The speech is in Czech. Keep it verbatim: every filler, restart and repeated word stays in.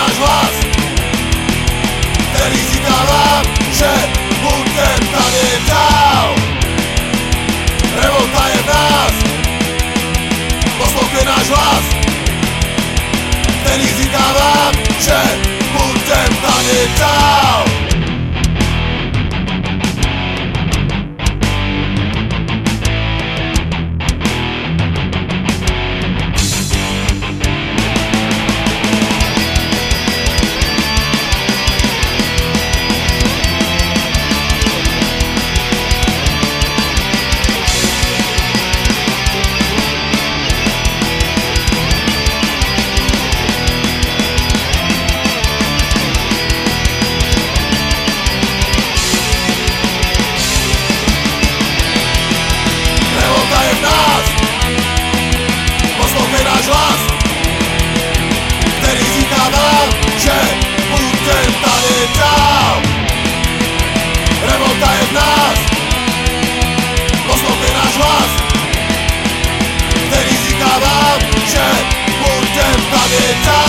náš hlas, který říká vám, že budem tady dál. Revolta je v nás, poslouchej náš hlas, který říká vám, že budem tady dál. Revolta je v nás, poslouchej náš hlas, který říká vám, že budem tady dál.